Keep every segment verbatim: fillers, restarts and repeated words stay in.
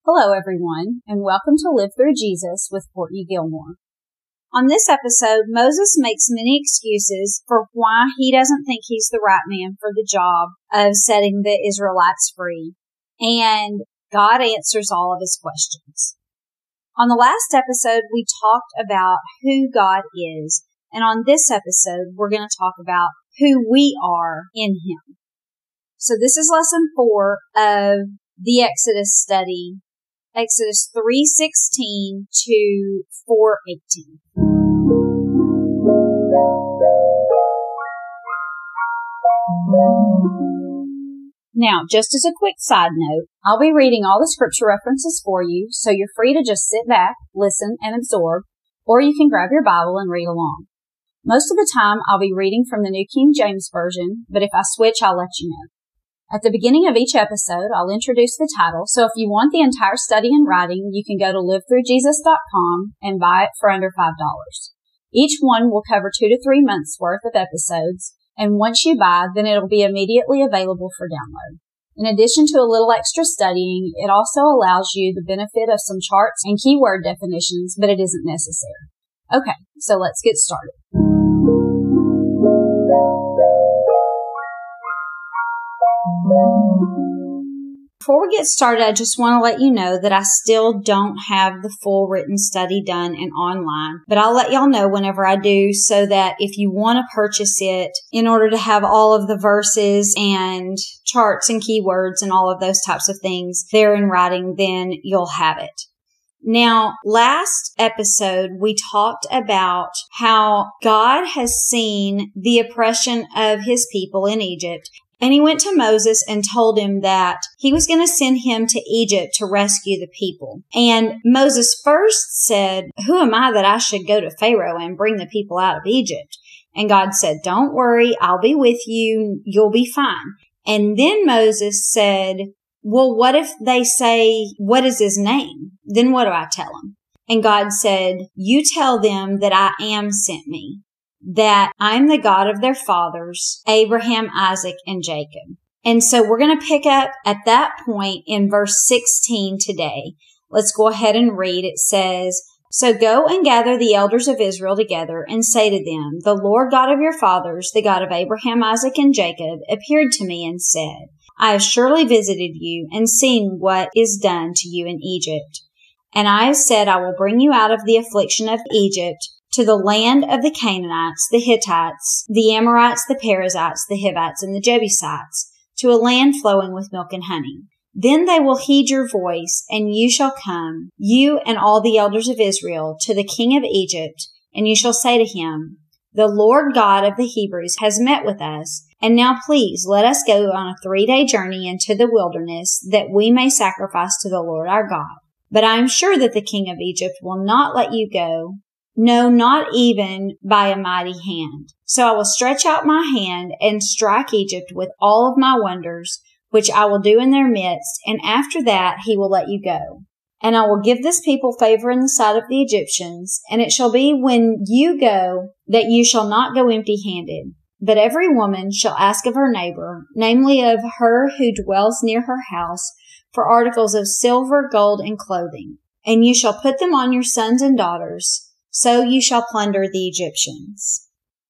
Hello, everyone, and welcome to Live Through Jesus with Courtney Gilmore. On this episode, Moses makes many excuses for why he doesn't think he's the right man for the job of setting the Israelites free, and God answers all of his questions. On the last episode, we talked about who God is, and on this episode, we're going to talk about who we are in Him. So this is lesson four of the Exodus study, Exodus three sixteen to four eighteen. Now, just as a quick side note, I'll be reading all the scripture references for you, so you're free to just sit back, listen, and absorb, or you can grab your Bible and read along. Most of the time, I'll be reading from the New King James Version, but if I switch, I'll let you know. At the beginning of each episode, I'll introduce the title, so if you want the entire study in writing, you can go to live through jesus dot com and buy it for under five dollars. Each one will cover two to three months worth of episodes, and once you buy, then it'll be immediately available for download. In addition to a little extra studying, it also allows you the benefit of some charts and keyword definitions, but it isn't necessary. Okay, so let's get started. Before we get started, I just want to let you know that I still don't have the full written study done and online, but I'll let y'all know whenever I do so that if you want to purchase it in order to have all of the verses and charts and keywords and all of those types of things there in writing, then you'll have it. Now, last episode, we talked about how God has seen the oppression of his people in Egypt. And he went to Moses and told him that he was going to send him to Egypt to rescue the people. And Moses first said, "Who am I that I should go to Pharaoh and bring the people out of Egypt?" And God said, "Don't worry, I'll be with you. You'll be fine." And then Moses said, "Well, what if they say, what is his name? Then what do I tell them?" And God said, "You tell them that I am sent me, that I'm the God of their fathers, Abraham, Isaac, and Jacob." And so we're going to pick up at that point in verse sixteen today. Let's go ahead and read. It says, "So go and gather the elders of Israel together and say to them, the Lord God of your fathers, the God of Abraham, Isaac, and Jacob, appeared to me and said, I have surely visited you and seen what is done to you in Egypt. And I have said, I will bring you out of the affliction of Egypt to the land of the Canaanites, the Hittites, the Amorites, the Perizzites, the Hivites, and the Jebusites, to a land flowing with milk and honey. Then they will heed your voice, and you shall come, you and all the elders of Israel, to the king of Egypt, and you shall say to him, the Lord God of the Hebrews has met with us, and now please let us go on a three-day journey into the wilderness, that we may sacrifice to the Lord our God. But I am sure that the king of Egypt will not let you go, no, not even by a mighty hand. So I will stretch out my hand and strike Egypt with all of my wonders, which I will do in their midst, and after that he will let you go. And I will give this people favor in the sight of the Egyptians, and it shall be when you go that you shall not go empty-handed. But every woman shall ask of her neighbor, namely of her who dwells near her house, for articles of silver, gold, and clothing. And you shall put them on your sons and daughters, so you shall plunder the Egyptians."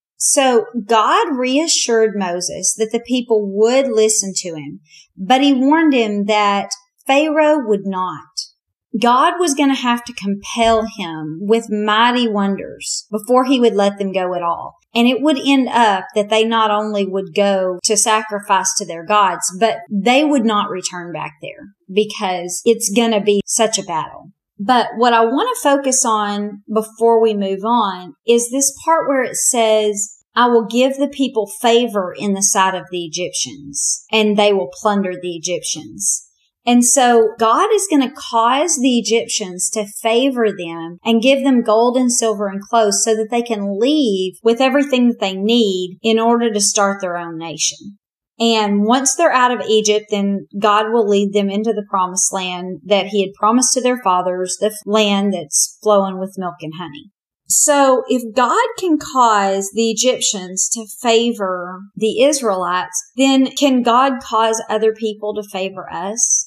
So God reassured Moses that the people would listen to him, but he warned him that Pharaoh would not. God was going to have to compel him with mighty wonders before he would let them go at all. And it would end up that they not only would go to sacrifice to their gods, but they would not return back there because it's going to be such a battle. But what I want to focus on before we move on is this part where it says, I will give the people favor in the sight of the Egyptians, and they will plunder the Egyptians. And so God is going to cause the Egyptians to favor them and give them gold and silver and clothes so that they can leave with everything that they need in order to start their own nation. And once they're out of Egypt, then God will lead them into the promised land that he had promised to their fathers, the land that's flowing with milk and honey. So if God can cause the Egyptians to favor the Israelites, then can God cause other people to favor us?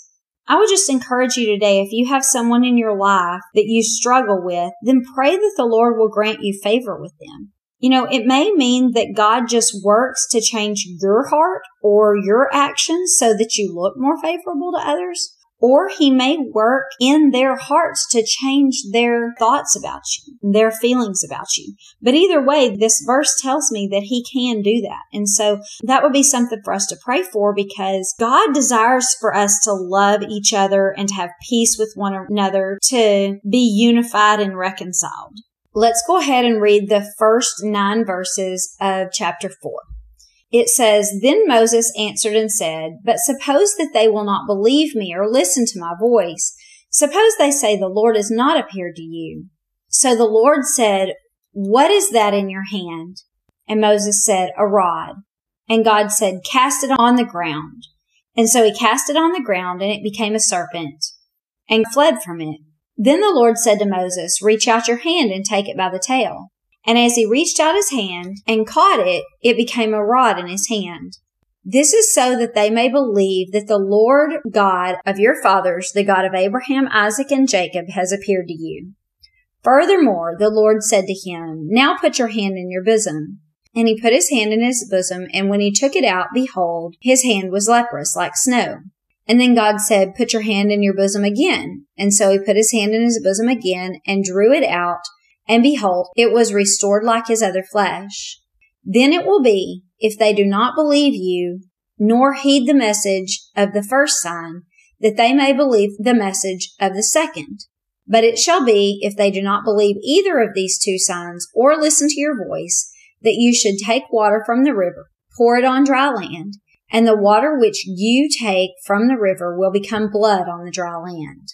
I would just encourage you today, if you have someone in your life that you struggle with, then pray that the Lord will grant you favor with them. You know, it may mean that God just works to change your heart or your actions so that you look more favorable to others. Or He may work in their hearts to change their thoughts about you, their feelings about you. But either way, this verse tells me that He can do that. And so that would be something for us to pray for, because God desires for us to love each other and to have peace with one another, to be unified and reconciled. Let's go ahead and read the first nine verses of chapter four. It says, Then Moses answered and said, But suppose that they will not believe me or listen to my voice. Suppose they say, The Lord has not appeared to you. So the Lord said, What is that in your hand? And Moses said, A rod. And God said, Cast it on the ground. And so he cast it on the ground, and it became a serpent, and fled from it. Then the Lord said to Moses, Reach out your hand and take it by the tail. And as he reached out his hand and caught it, it became a rod in his hand. This is so that they may believe that the Lord God of your fathers, the God of Abraham, Isaac, and Jacob, has appeared to you. Furthermore, the Lord said to him, Now put your hand in your bosom. And he put his hand in his bosom, and when he took it out, behold, his hand was leprous like snow. And then God said, Put your hand in your bosom again. And so he put his hand in his bosom again and drew it out. And behold, it was restored like his other flesh. Then it will be, if they do not believe you, nor heed the message of the first sign, that they may believe the message of the second. But it shall be, if they do not believe either of these two signs, or listen to your voice, that you should take water from the river, pour it on dry land, and the water which you take from the river will become blood on the dry land.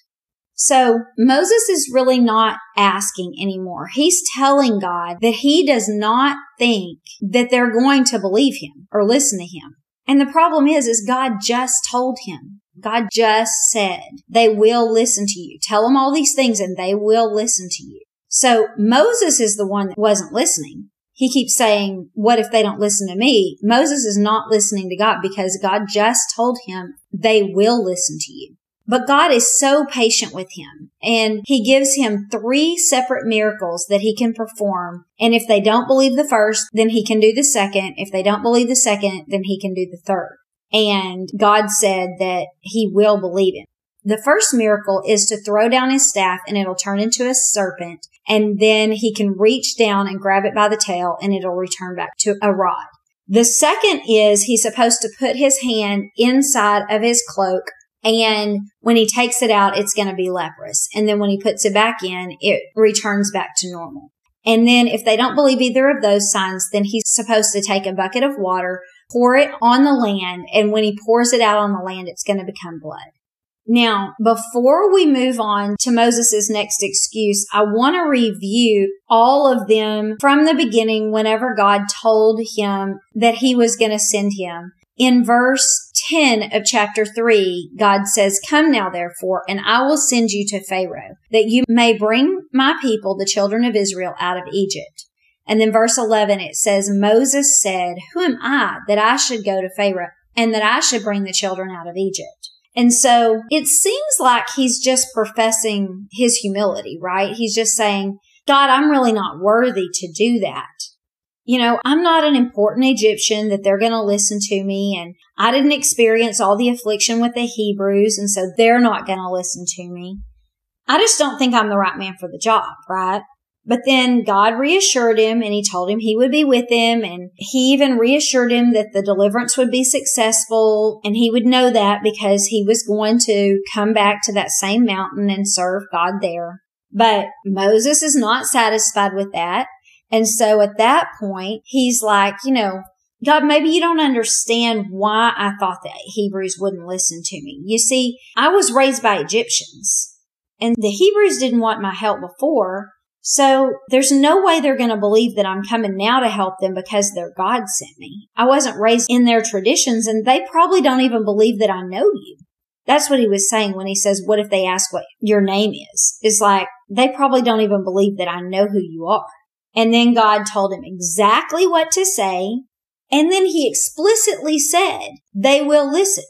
So Moses is really not asking anymore. He's telling God that he does not think that they're going to believe him or listen to him. And the problem is, is God just told him. God just said, they will listen to you. Tell them all these things and they will listen to you. So Moses is the one that wasn't listening. He keeps saying, what if they don't listen to me? Moses is not listening to God because God just told him they will listen to you. But God is so patient with him, and he gives him three separate miracles that he can perform. And if they don't believe the first, then he can do the second. If they don't believe the second, then he can do the third. And God said that he will believe him. The first miracle is to throw down his staff and it'll turn into a serpent. And then he can reach down and grab it by the tail and it'll return back to a rod. The second is he's supposed to put his hand inside of his cloak. And when he takes it out, it's going to be leprous. And then when he puts it back in, it returns back to normal. And then if they don't believe either of those signs, then he's supposed to take a bucket of water, pour it on the land. And when he pours it out on the land, it's going to become blood. Now, before we move on to Moses' next excuse, I want to review all of them from the beginning whenever God told him that he was going to send him. In verse ten of chapter three, God says, Come now, therefore, and I will send you to Pharaoh, that you may bring my people, the children of Israel, out of Egypt. And then verse eleven, it says, Moses said, Who am I that I should go to Pharaoh and that I should bring the children out of Egypt? And so it seems like he's just professing his humility, right? He's just saying, God, I'm really not worthy to do that. You know, I'm not an important Egyptian that they're going to listen to me, and I didn't experience all the affliction with the Hebrews, and so they're not going to listen to me. I just don't think I'm the right man for the job, right? But then God reassured him, and he told him he would be with him, and he even reassured him that the deliverance would be successful, and he would know that because he was going to come back to that same mountain and serve God there. But Moses is not satisfied with that. And so at that point, he's like, you know, God, maybe you don't understand why I thought that Hebrews wouldn't listen to me. You see, I was raised by Egyptians, and the Hebrews didn't want my help before. So there's no way they're going to believe that I'm coming now to help them because their God sent me. I wasn't raised in their traditions, and they probably don't even believe that I know you. That's what he was saying when he says, what if they ask what your name is? It's like, they probably don't even believe that I know who you are. And then God told him exactly what to say. And then he explicitly said, they will listen.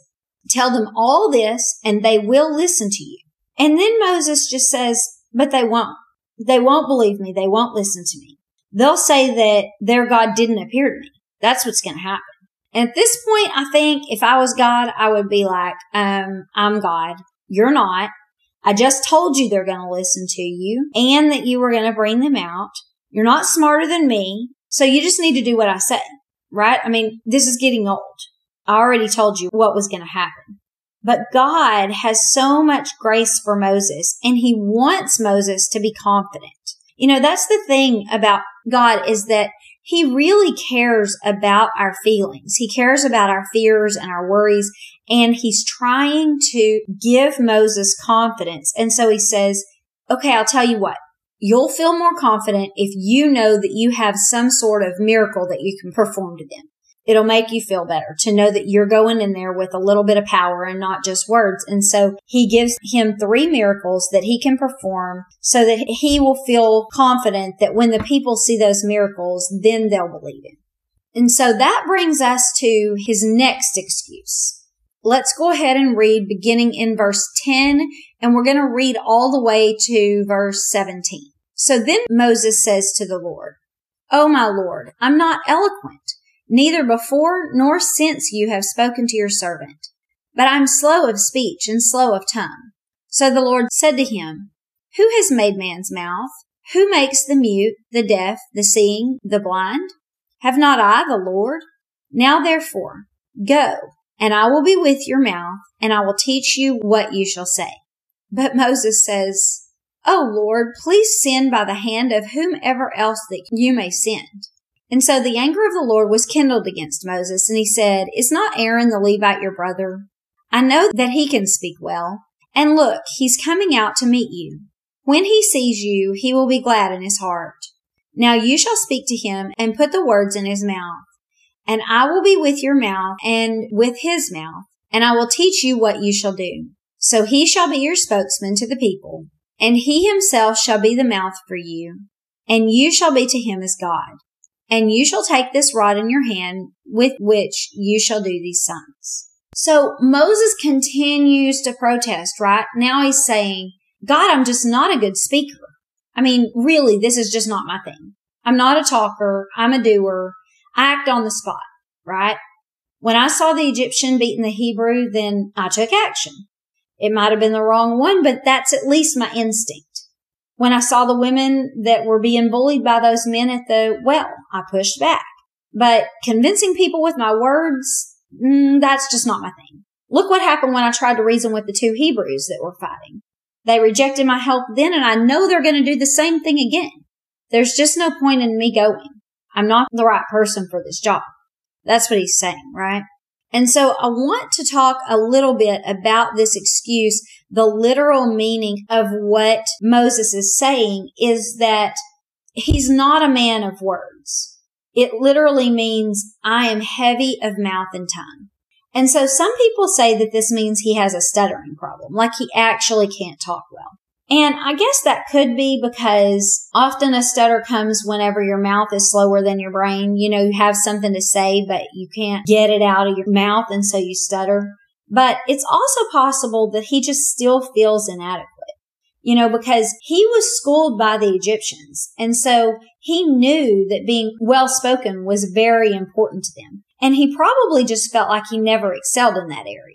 Tell them all this and they will listen to you. And then Moses just says, but they won't. They won't believe me. They won't listen to me. They'll say that their God didn't appear to me. That's what's going to happen. And at this point, I think if I was God, I would be like, um, I'm God. You're not. I just told you they're going to listen to you and that you were going to bring them out. You're not smarter than me. So you just need to do what I say, right? I mean, this is getting old. I already told you what was going to happen. But God has so much grace for Moses, and he wants Moses to be confident. You know, that's the thing about God, is that he really cares about our feelings. He cares about our fears and our worries, and he's trying to give Moses confidence. And so he says, okay, I'll tell you what. You'll feel more confident if you know that you have some sort of miracle that you can perform to them. It'll make you feel better to know that you're going in there with a little bit of power and not just words. And so he gives him three miracles that he can perform so that he will feel confident that when the people see those miracles, then they'll believe him. And so that brings us to his next excuse. Let's go ahead and read beginning in verse ten, and we're going to read all the way to verse seventeen. So then Moses says to the Lord, "Oh, my Lord, I'm not eloquent. Neither before nor since you have spoken to your servant. But I'm slow of speech and slow of tongue." So the Lord said to him, "Who has made man's mouth? Who makes the mute, the deaf, the seeing, the blind? Have not I the Lord? Now therefore, go, and I will be with your mouth, and I will teach you what you shall say." But Moses says, "Oh Lord, please send by the hand of whomever else that you may send." And so the anger of the Lord was kindled against Moses, and he said, "Is not Aaron the Levite your brother? I know that he can speak well. And look, he's coming out to meet you. When he sees you, he will be glad in his heart. Now you shall speak to him and put the words in his mouth. And I will be with your mouth and with his mouth, and I will teach you what you shall do. So he shall be your spokesman to the people, and he himself shall be the mouth for you, and you shall be to him as God. And you shall take this rod in your hand with which you shall do these signs." So Moses continues to protest, right? Now he's saying, God, I'm just not a good speaker. I mean, really, this is just not my thing. I'm not a talker. I'm a doer. I act on the spot, right? When I saw the Egyptian beating the Hebrew, then I took action. It might have been the wrong one, but that's at least my instinct. When I saw the women that were being bullied by those men at the well, I pushed back. But convincing people with my words, mm, that's just not my thing. Look what happened when I tried to reason with the two Hebrews that were fighting. They rejected my help then, and I know they're going to do the same thing again. There's just no point in me going. I'm not the right person for this job. That's what he's saying, right? And so I want to talk a little bit about this excuse. The literal meaning of what Moses is saying is that he's not a man of words. It literally means I am heavy of mouth and tongue. And so some people say that this means he has a stuttering problem, like he actually can't talk well. And I guess that could be because often a stutter comes whenever your mouth is slower than your brain. You know, you have something to say, but you can't get it out of your mouth, and so you stutter. But it's also possible that he just still feels inadequate, you know, because he was schooled by the Egyptians. And so he knew that being well-spoken was very important to them. And he probably just felt like he never excelled in that area.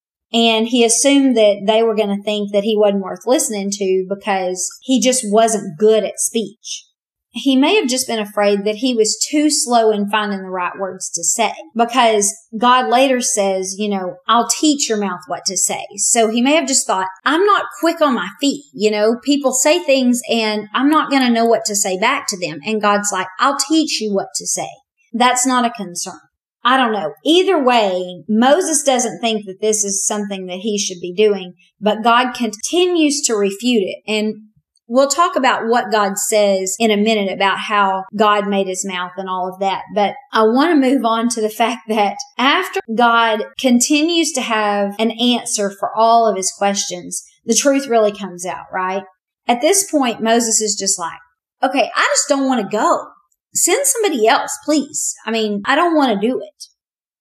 And he assumed that they were going to think that he wasn't worth listening to because he just wasn't good at speech. He may have just been afraid that he was too slow in finding the right words to say, because God later says, you know, I'll teach your mouth what to say. So he may have just thought, I'm not quick on my feet. You know, people say things and I'm not going to know what to say back to them. And God's like, I'll teach you what to say. That's not a concern. I don't know. Either way, Moses doesn't think that this is something that he should be doing, but God continues to refute it. And we'll talk about what God says in a minute about how God made his mouth and all of that. But I want to move on to the fact that after God continues to have an answer for all of his questions, the truth really comes out, right? At this point, Moses is just like, okay, I just don't want to go. Send somebody else, please. I mean, I don't want to do it.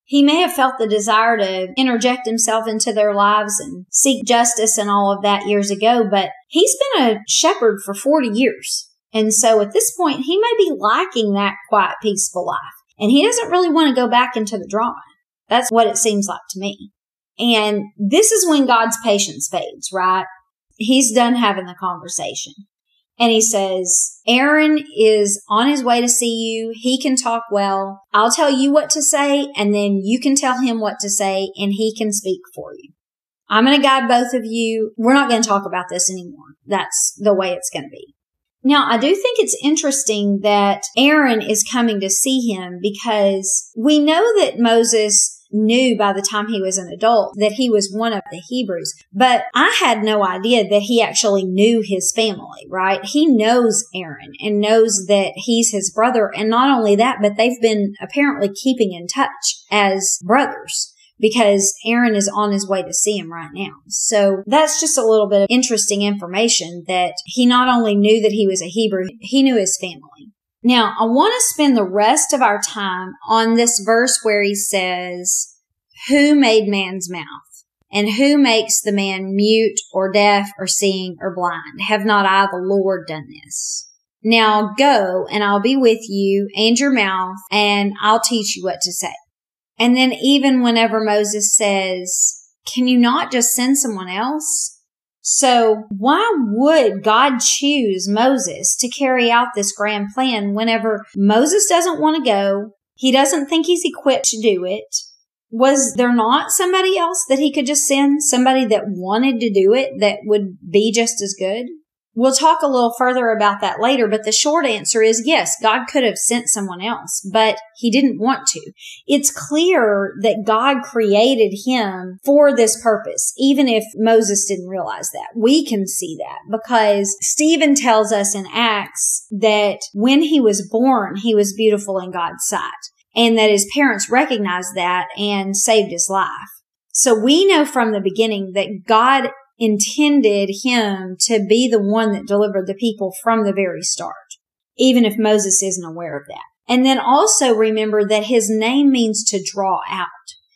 He may have felt the desire to interject himself into their lives and seek justice and all of that years ago, but he's been a shepherd for forty years. And so at this point, he may be lacking that quiet, peaceful life. And he doesn't really want to go back into the drama. That's what it seems like to me. And this is when God's patience fades, right? He's done having the conversation. And he says, Aaron is on his way to see you. He can talk well. I'll tell you what to say, and then you can tell him what to say, and he can speak for you. I'm going to guide both of you. We're not going to talk about this anymore. That's the way it's going to be. Now, I do think it's interesting that Aaron is coming to see him because we know that Moses knew by the time he was an adult that he was one of the Hebrews. But I had no idea that he actually knew his family, right? He knows Aaron and knows that he's his brother. And not only that, but they've been apparently keeping in touch as brothers because Aaron is on his way to see him right now. So that's just a little bit of interesting information that he not only knew that he was a Hebrew, he knew his family. Now, I want to spend the rest of our time on this verse where he says, who made man's mouth? And who makes the man mute or deaf or seeing or blind? Have not I, the Lord, done this? Now go, and I'll be with you and your mouth, and I'll teach you what to say. And then even whenever Moses says, can you not just send someone else? So why would God choose Moses to carry out this grand plan whenever Moses doesn't want to go? He doesn't think he's equipped to do it. Was there not somebody else that he could just send? Somebody that wanted to do it that would be just as good? We'll talk a little further about that later, but the short answer is yes, God could have sent someone else, but he didn't want to. It's clear that God created him for this purpose, even if Moses didn't realize that. We can see that because Stephen tells us in Acts that when he was born, he was beautiful in God's sight, and that his parents recognized that and saved his life. So we know from the beginning that God intended him to be the one that delivered the people from the very start, even if Moses isn't aware of that. And then also remember that his name means to draw out.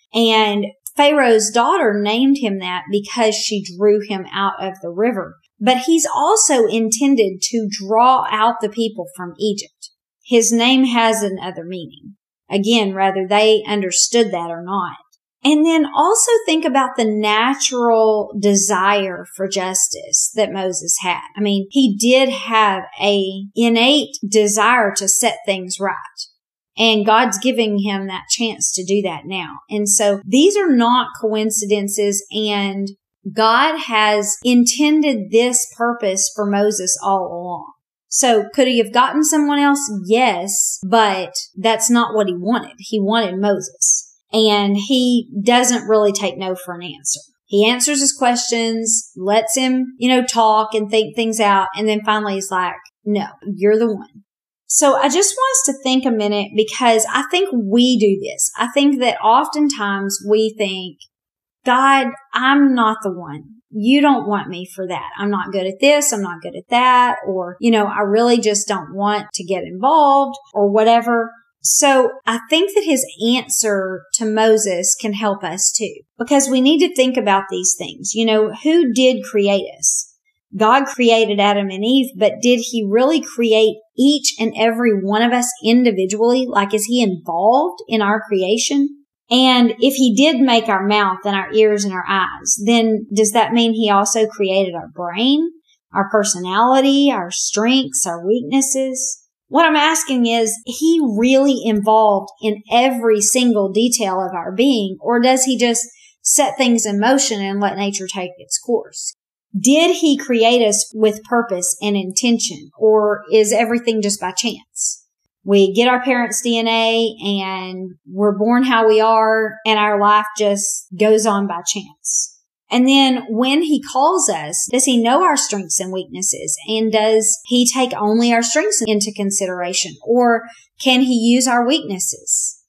And Pharaoh's daughter named him that because she drew him out of the river. But he's also intended to draw out the people from Egypt. His name has another meaning. Again, whether they understood that or not. And then also think about the natural desire for justice that Moses had. I mean, he did have a innate desire to set things right. And God's giving him that chance to do that now. And so these are not coincidences, and God has intended this purpose for Moses all along. So could he have gotten someone else? Yes, but that's not what he wanted. He wanted Moses. And he doesn't really take no for an answer. He answers his questions, lets him, you know, talk and think things out. And then finally he's like, no, you're the one. So I just want us to think a minute because I think we do this. I think that oftentimes we think, God, I'm not the one. You don't want me for that. I'm not good at this. I'm not good at that. Or, you know, I really just don't want to get involved or whatever. So I think that his answer to Moses can help us too, because we need to think about these things. You know, who did create us? God created Adam and Eve, but did he really create each and every one of us individually? Like, is he involved in our creation? And if he did make our mouth and our ears and our eyes, then does that mean he also created our brain, our personality, our strengths, our weaknesses? What I'm asking is, he really involved in every single detail of our being, or does he just set things in motion and let nature take its course? Did he create us with purpose and intention, or is everything just by chance? We get our parents' D N A and we're born how we are, and our life just goes on by chance. And then when he calls us, does he know our strengths and weaknesses? And does he take only our strengths into consideration? Or can he use our weaknesses?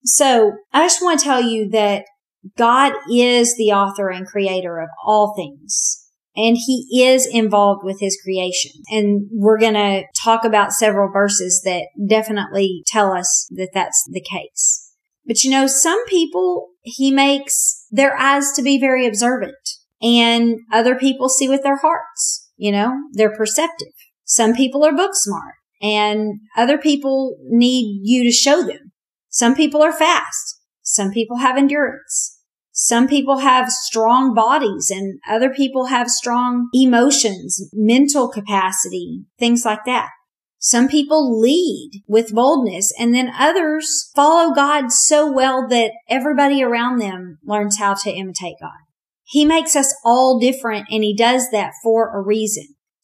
So I just want to tell you that God is the author and creator of all things. And he is involved with his creation. And we're going to talk about several verses that definitely tell us that that's the case. But you know, some people, he makes their eyes to be very observant, and other people see with their hearts. You know, they're perceptive. Some people are book smart, and other people need you to show them. Some people are fast. Some people have endurance. Some people have strong bodies, and other people have strong emotions, mental capacity, things like that. Some people lead with boldness, and then others follow God so well that everybody around them learns how to imitate God. He makes us all different, and he does that for a reason.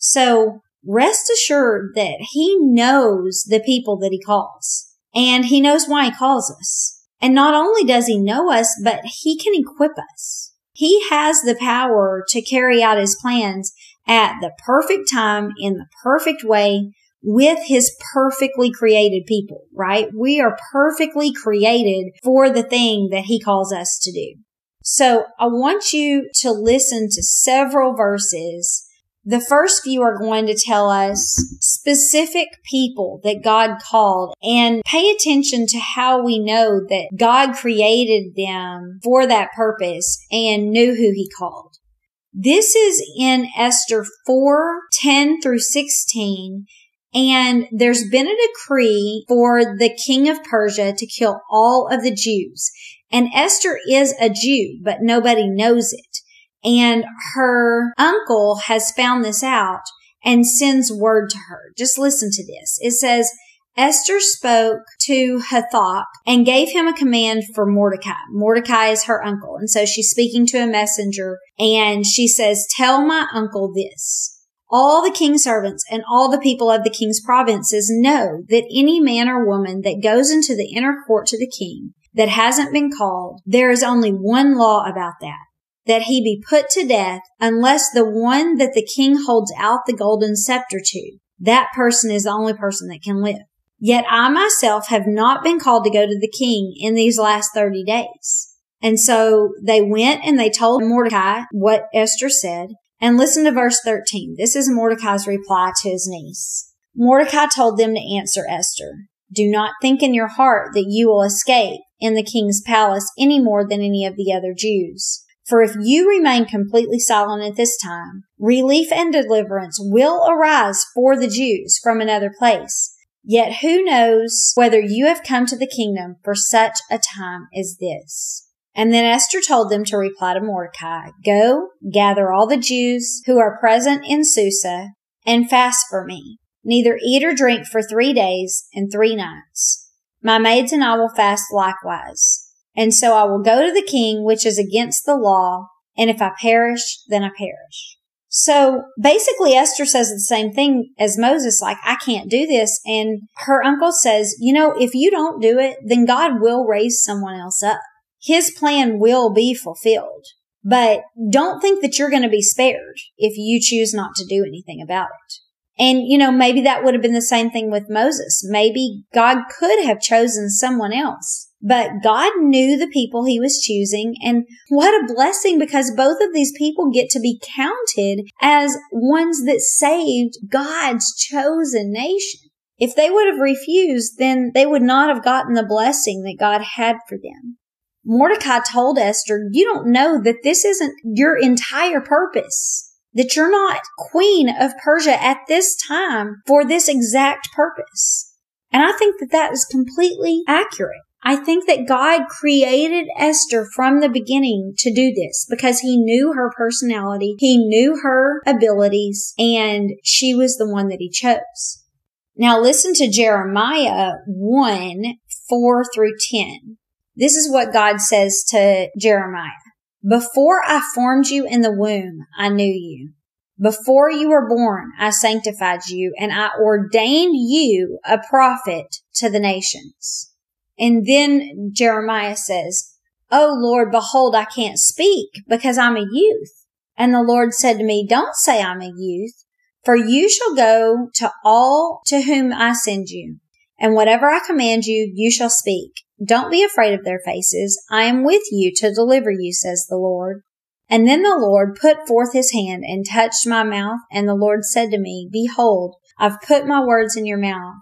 So rest assured that he knows the people that he calls, and he knows why he calls us. And not only does he know us, but he can equip us. He has the power to carry out his plans at the perfect time, in the perfect way, with his perfectly created people, right? We are perfectly created for the thing that he calls us to do. So I want you to listen to several verses. The first few are going to tell us specific people that God called, and pay attention to how we know that God created them for that purpose and knew who he called. This is in Esther four, ten through sixteen. And there's been a decree for the king of Persia to kill all of the Jews. And Esther is a Jew, but nobody knows it. And her uncle has found this out and sends word to her. Just listen to this. It says, Esther spoke to Hathach and gave him a command for Mordecai. Mordecai is her uncle. And so she's speaking to a messenger, and she says, tell my uncle this. All the king's servants and all the people of the king's provinces know that any man or woman that goes into the inner court to the king that hasn't been called, there is only one law about that, that he be put to death unless the one that the king holds out the golden scepter to, that person is the only person that can live. Yet I myself have not been called to go to the king in these last thirty days. And so they went and they told Mordecai what Esther said. And listen to verse thirteen. This is Mordecai's reply to his niece. Mordecai told them to answer Esther, do not think in your heart that you will escape in the king's palace any more than any of the other Jews. For if you remain completely silent at this time, relief and deliverance will arise for the Jews from another place. Yet who knows whether you have come to the kingdom for such a time as this? And then Esther told them to reply to Mordecai, go, gather all the Jews who are present in Susa and fast for me. Neither eat or drink for three days and three nights. My maids and I will fast likewise. And so I will go to the king, which is against the law. And if I perish, then I perish. So basically Esther says the same thing as Moses, like, I can't do this. And her uncle says, you know, if you don't do it, then God will raise someone else up. His plan will be fulfilled, but don't think that you're going to be spared if you choose not to do anything about it. And, you know, maybe that would have been the same thing with Moses. Maybe God could have chosen someone else, but God knew the people he was choosing. And what a blessing, because both of these people get to be counted as ones that saved God's chosen nation. If they would have refused, then they would not have gotten the blessing that God had for them. Mordecai told Esther, you don't know that this isn't your entire purpose, that you're not queen of Persia at this time for this exact purpose. And I think that that is completely accurate. I think that God created Esther from the beginning to do this because he knew her personality, he knew her abilities, and she was the one that he chose. Now listen to Jeremiah one, four through ten. This is what God says to Jeremiah. Before I formed you in the womb, I knew you. Before you were born, I sanctified you, and I ordained you a prophet to the nations. And then Jeremiah says, Oh Lord, behold, I can't speak because I'm a youth. And the Lord said to me, don't say I'm a youth, for you shall go to all to whom I send you. And whatever I command you, you shall speak. Don't be afraid of their faces. I am with you to deliver you, says the Lord. And then the Lord put forth his hand and touched my mouth. And the Lord said to me, Behold, I've put my words in your mouth.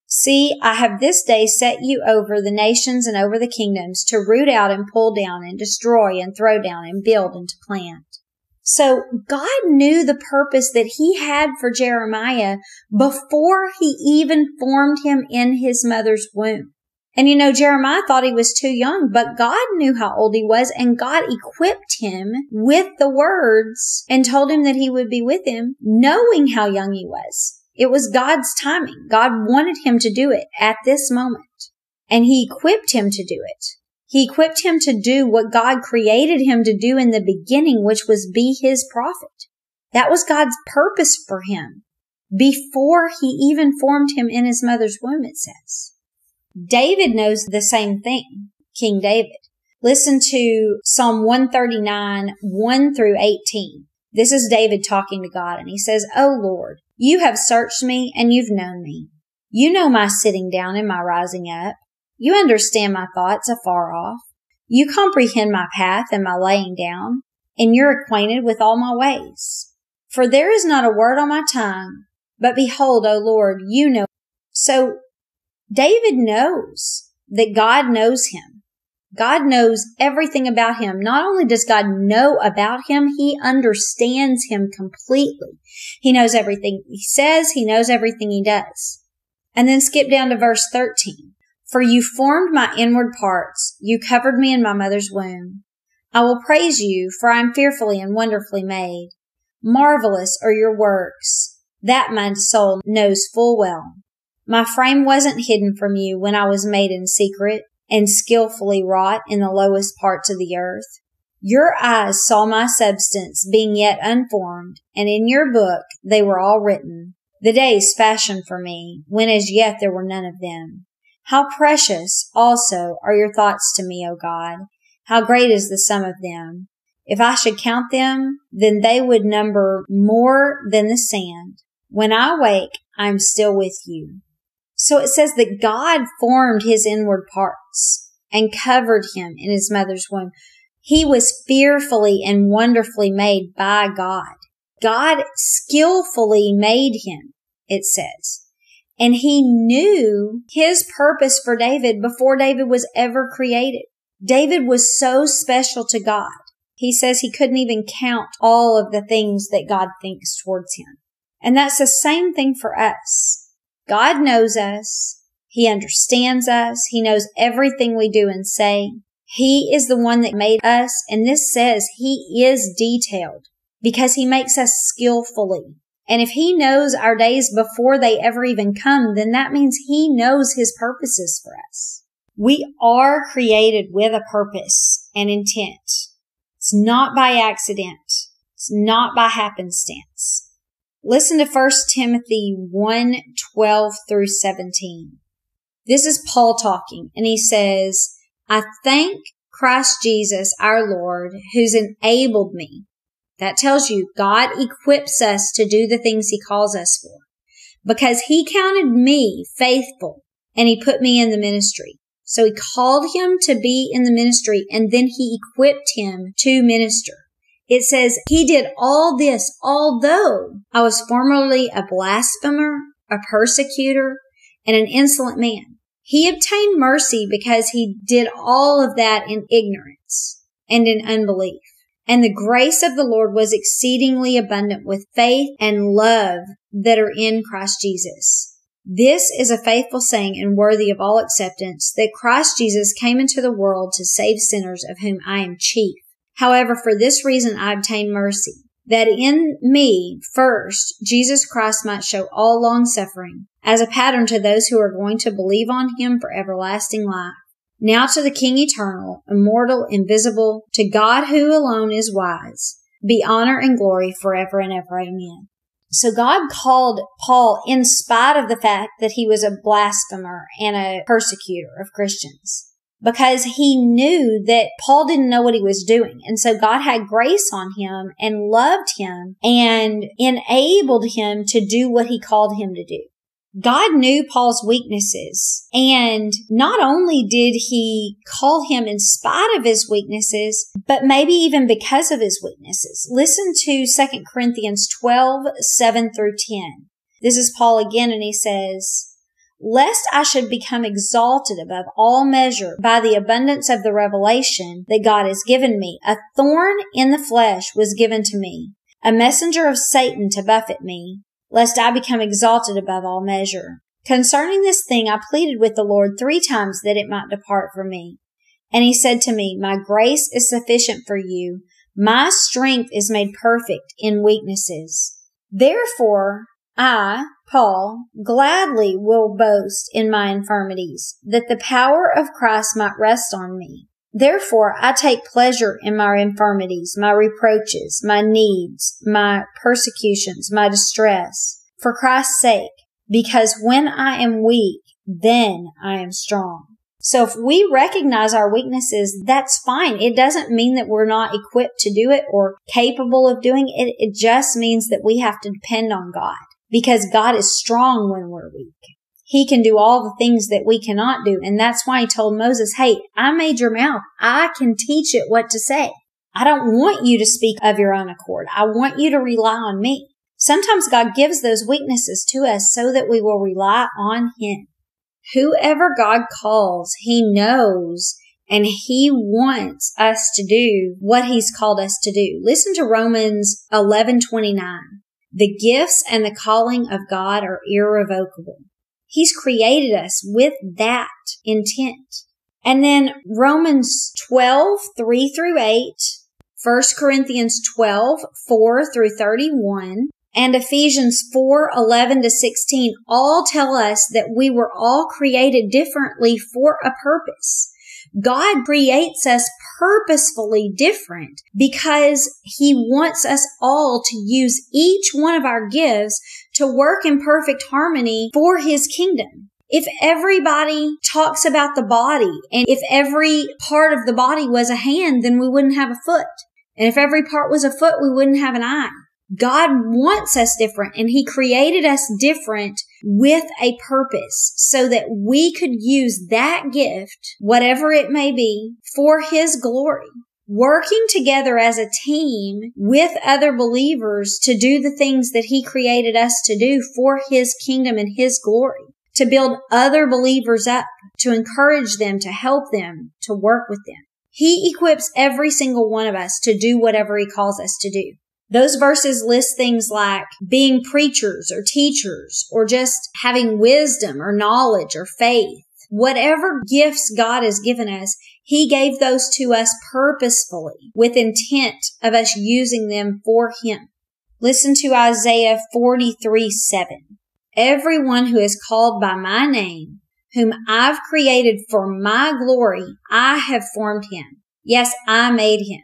See, I have this day set you over the nations and over the kingdoms to root out and pull down and destroy and throw down and build and to plant. So God knew the purpose that he had for Jeremiah before he even formed him in his mother's womb. And you know, Jeremiah thought he was too young, but God knew how old he was, and God equipped him with the words and told him that he would be with him, knowing how young he was. It was God's timing. God wanted him to do it at this moment, and he equipped him to do it. He equipped him to do what God created him to do in the beginning, which was be his prophet. That was God's purpose for him before he even formed him in his mother's womb, it says. David knows the same thing, King David. Listen to Psalm one thirty-nine, one through eighteen. This is David talking to God, and he says, "O Lord, you have searched me and you've known me. You know my sitting down and my rising up. You understand my thoughts afar off. You comprehend my path and my laying down, and you're acquainted with all my ways. For there is not a word on my tongue, but behold, O Lord, you know." So David knows that God knows him. God knows everything about him. Not only does God know about him, he understands him completely. He knows everything he says. He knows everything he does. And then skip down to verse thirteen. For you formed my inward parts. You covered me in my mother's womb. I will praise you, for I am fearfully and wonderfully made. Marvelous are your works. That my soul knows full well. My frame wasn't hidden from you when I was made in secret and skillfully wrought in the lowest parts of the earth. Your eyes saw my substance being yet unformed, and in your book they were all written, the days fashioned for me, when as yet there were none of them. How precious also are your thoughts to me, O God. How great is the sum of them. If I should count them, then they would number more than the sand. When I wake, I am still with you. So it says that God formed his inward parts and covered him in his mother's womb. He was fearfully and wonderfully made by God. God skillfully made him, it says. And he knew his purpose for David before David was ever created. David was so special to God. He says he couldn't even count all of the things that God thinks towards him. And that's the same thing for us. God knows us. He understands us. He knows everything we do and say. He is the one that made us. And this says he is detailed because he makes us skillfully. And if he knows our days before they ever even come, then that means he knows his purposes for us. We are created with a purpose and intent. It's not by accident. It's not by happenstance. Listen to First Timothy one, twelve through seventeen. This is Paul talking, and he says, I thank Christ Jesus our Lord, who's enabled me. That tells you God equips us to do the things he calls us for, because he counted me faithful and he put me in the ministry. So he called him to be in the ministry, and then he equipped him to minister. It says he did all this, although I was formerly a blasphemer, a persecutor, and an insolent man. He obtained mercy because he did all of that in ignorance and in unbelief. And the grace of the Lord was exceedingly abundant with faith and love that are in Christ Jesus. This is a faithful saying and worthy of all acceptance, that Christ Jesus came into the world to save sinners, of whom I am chief. However, for this reason I obtained mercy, that in me first Jesus Christ might show all long-suffering as a pattern to those who are going to believe on him for everlasting life. Now to the King eternal, immortal, invisible, to God who alone is wise, be honor and glory forever and ever. Amen. So God called Paul in spite of the fact that he was a blasphemer and a persecutor of Christians, because he knew that Paul didn't know what he was doing. And so God had grace on him and loved him and enabled him to do what he called him to do. God knew Paul's weaknesses, and not only did he call him in spite of his weaknesses, but maybe even because of his weaknesses. Listen to Second Corinthians twelve, seven through ten. This is Paul again, and he says, lest I should become exalted above all measure by the abundance of the revelation that God has given me. A thorn in the flesh was given to me, a messenger of Satan to buffet me, lest I become exalted above all measure. Concerning this thing, I pleaded with the Lord three times that it might depart from me. And he said to me, my grace is sufficient for you. My strength is made perfect in weaknesses. Therefore, I, Paul, gladly will boast in my infirmities, that the power of Christ might rest on me. Therefore, I take pleasure in my infirmities, my reproaches, my needs, my persecutions, my distress, for Christ's sake, because when I am weak, then I am strong. So if we recognize our weaknesses, that's fine. It doesn't mean that we're not equipped to do it or capable of doing it. It just means that we have to depend on God, because God is strong when we're weak. He can do all the things that we cannot do. And that's why he told Moses, hey, I made your mouth. I can teach it what to say. I don't want you to speak of your own accord. I want you to rely on me. Sometimes God gives those weaknesses to us so that we will rely on him. Whoever God calls, he knows, and he wants us to do what he's called us to do. Listen to Romans eleven twenty-nine. The gifts and the calling of God are irrevocable. He's created us with that intent. And then Romans twelve, three through eight, First Corinthians twelve, four through thirty-one, and Ephesians four, eleven to sixteen all tell us that we were all created differently for a purpose. God creates us purposefully different because he wants us all to use each one of our gifts to work in perfect harmony for his kingdom. If everybody talks about the body, and if every part of the body was a hand, then we wouldn't have a foot. And if every part was a foot, we wouldn't have an eye. God wants us different, and he created us different with a purpose so that we could use that gift, whatever it may be, for his glory. Working together as a team with other believers to do the things that he created us to do for his kingdom and his glory. To build other believers up, to encourage them, to help them, to work with them. He equips every single one of us to do whatever he calls us to do. Those verses list things like being preachers or teachers or just having wisdom or knowledge or faith. Whatever gifts God has given us, he gave those to us purposefully with intent of us using them for him. Listen to Isaiah forty-three, seven. Everyone who is called by my name, whom I've created for my glory, I have formed him. Yes, I made him.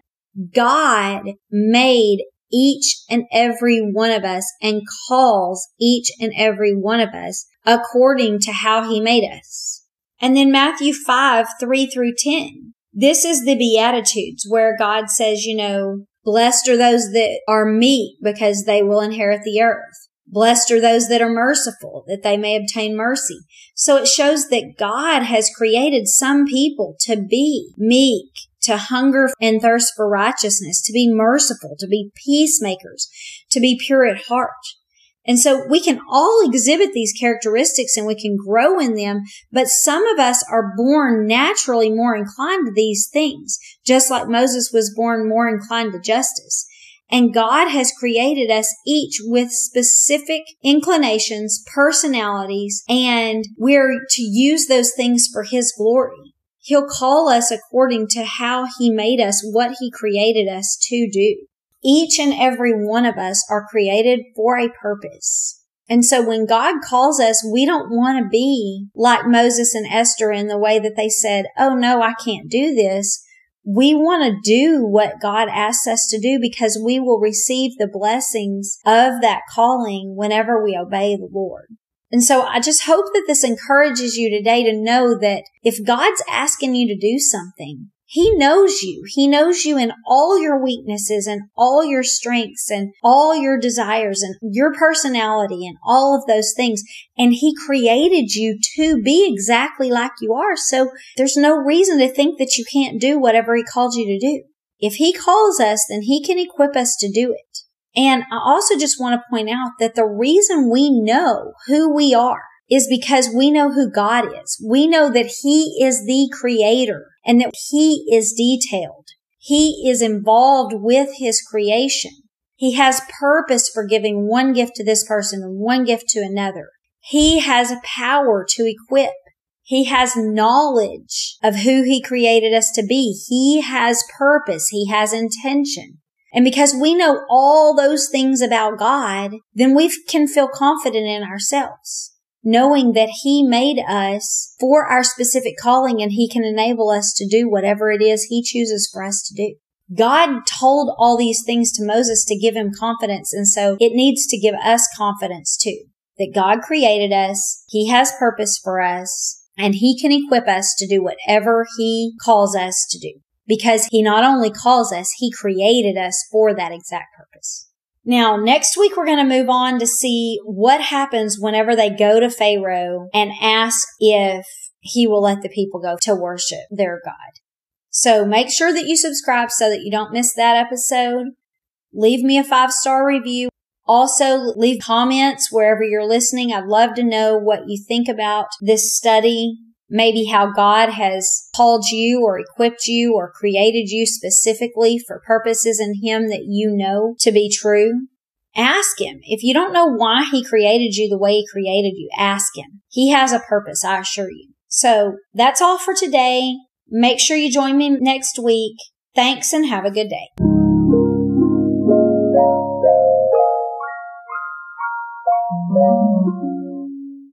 God made each and every one of us and calls each and every one of us according to how he made us. And then Matthew five, three through ten. This is the Beatitudes where God says, you know, blessed are those that are meek because they will inherit the earth. Blessed are those that are merciful, that they may obtain mercy. So it shows that God has created some people to be meek, to hunger and thirst for righteousness, to be merciful, to be peacemakers, to be pure at heart. And so we can all exhibit these characteristics and we can grow in them, but some of us are born naturally more inclined to these things, just like Moses was born more inclined to justice. And God has created us each with specific inclinations, personalities, and we're to use those things for his glory. He'll call us according to how he made us, what he created us to do. Each and every one of us are created for a purpose. And so when God calls us, we don't want to be like Moses and Esther in the way that they said, oh no, I can't do this. We want to do what God asks us to do because we will receive the blessings of that calling whenever we obey the Lord. And so I just hope that this encourages you today to know that if God's asking you to do something, he knows you. He knows you in all your weaknesses and all your strengths and all your desires and your personality and all of those things. And he created you to be exactly like you are. So there's no reason to think that you can't do whatever he called you to do. If he calls us, then he can equip us to do it. And I also just want to point out that the reason we know who we are is because we know who God is. We know that He is the creator and that He is detailed. He is involved with His creation. He has purpose for giving one gift to this person and one gift to another. He has power to equip. He has knowledge of who He created us to be. He has purpose. He has intention. And because we know all those things about God, then we can feel confident in ourselves, knowing that He made us for our specific calling and He can enable us to do whatever it is He chooses for us to do. God told all these things to Moses to give him confidence, and so it needs to give us confidence too, that God created us, He has purpose for us, and He can equip us to do whatever He calls us to do. Because He not only calls us, He created us for that exact purpose. Now, next week, we're going to move on to see what happens whenever they go to Pharaoh and ask if he will let the people go to worship their God. So make sure that you subscribe so that you don't miss that episode. Leave me a five-star review. Also, leave comments wherever you're listening. I'd love to know what you think about this study. Maybe how God has called you or equipped you or created you specifically for purposes in Him that you know to be true. Ask Him. If you don't know why He created you the way He created you, ask Him. He has a purpose, I assure you. So that's all for today. Make sure you join me next week. Thanks and have a good day.